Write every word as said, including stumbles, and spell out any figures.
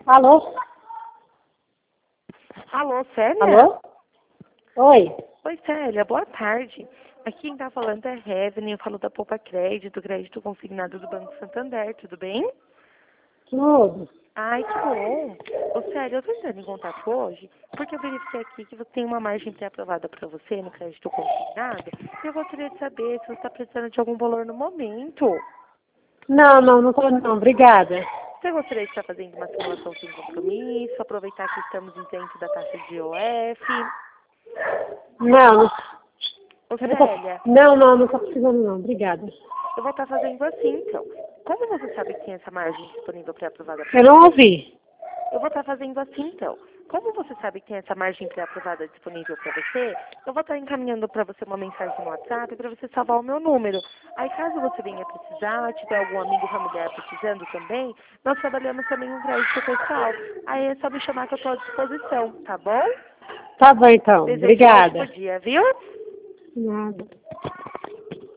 Alô? Alô, Célia? Alô? Oi. Oi, Célia, boa tarde. Aqui quem tá falando é Revene, eu falo da Poupa Crédito, crédito consignado do Banco Santander, tudo bem? Tudo. Ai, que bom. Ô, Célia, eu tô entrando em contato hoje porque eu verifiquei aqui que você tem uma margem pré-aprovada para você no crédito consignado e eu gostaria de saber se você está precisando de algum valor no momento. Não, não, não tô não. Obrigada. Você gostaria de estar fazendo uma simulação sem compromisso, aproveitar que estamos dentro da taxa de I O F? Não, não. Ô, Eu não, tô, Célia, não, não, não tô precisando não. Obrigada. eu vou estar fazendo assim, então. Como você sabe que tem essa margem disponível pré-aprovada para Eu não você? ouvi. Eu vou estar fazendo assim, então. Como você sabe que tem essa margem pré-aprovada disponível para você, eu vou estar encaminhando para você uma mensagem no WhatsApp para você salvar o meu número. Aí, caso você venha precisar, tiver algum amigo familiar precisando também, nós trabalhamos também um crédito pessoal. Aí é só me chamar que eu estou à disposição, tá bom? Tá bom então. Desejo um Obrigada. ótimo dia, viu? Nada.